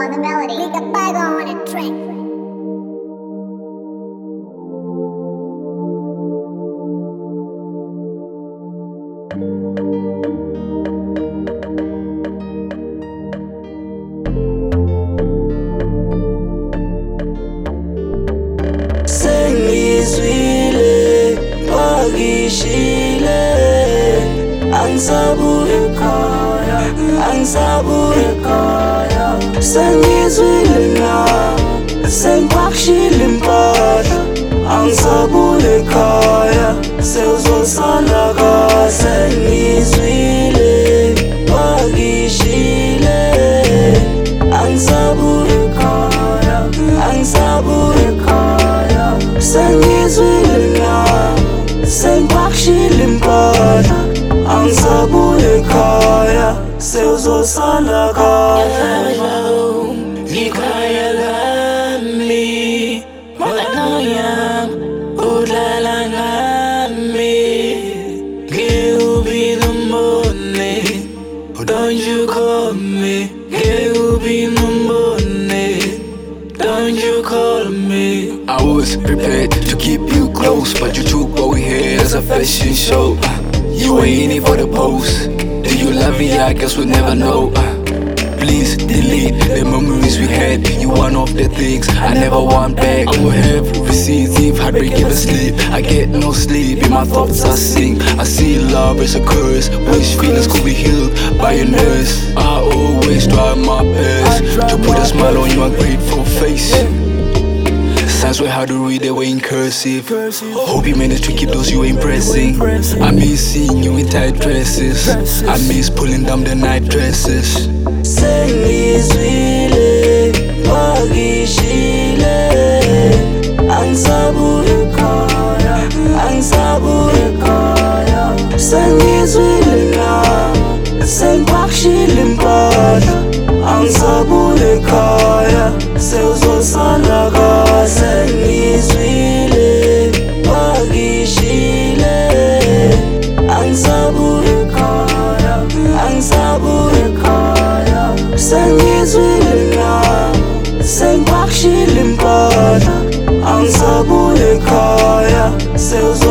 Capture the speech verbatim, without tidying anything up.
on the melody. Leave the Bible on a track. Sengizwile bagishile angisabuye ekhaya angisabuye ekhaya Sengizwile na sengibakishile impahla angisabuye ekhaya sewuzosala ka Sengizwile bagishile angisabuye ekhaya angisabuye ekhaya Sengizwile na sengibakishile impahla angisabuye ekhaya sewuzosala kahle ngikhaya lami mwana yami udlala nami ngiyubile umbone don't you call me ngiyubile umbone don't you call me I was prepared to keep you close, but you took what we had as a fashion show. You ain't in it for the post. Do you love me? I guess we'll never know. Please delete the memories we had. You one of the things I never want back. I will have receipts if heartbreak ever sleep. I get no sleep, in my thoughts I sing. I see love as a curse. Wish feelings could be healed by a nurse. I always try my best to put a smile on your ungrateful face. Signs were hard to read, they were in cursive. Hope you managed to keep those you were impressing. I miss seeing you in tight dresses. I miss pulling down the night dresses. Sengizwile bagishile angisabuye ekhaya angisabuye ekhaya Sengizwile na sengibakishile impahla angisabuye ekhaya sewuzosala ka Sengizwile bagishile angisabuye ekhaya angisabuye ekhaya Sengizwile na sengibakishile impahla angisabuye ekhaya sewuzosala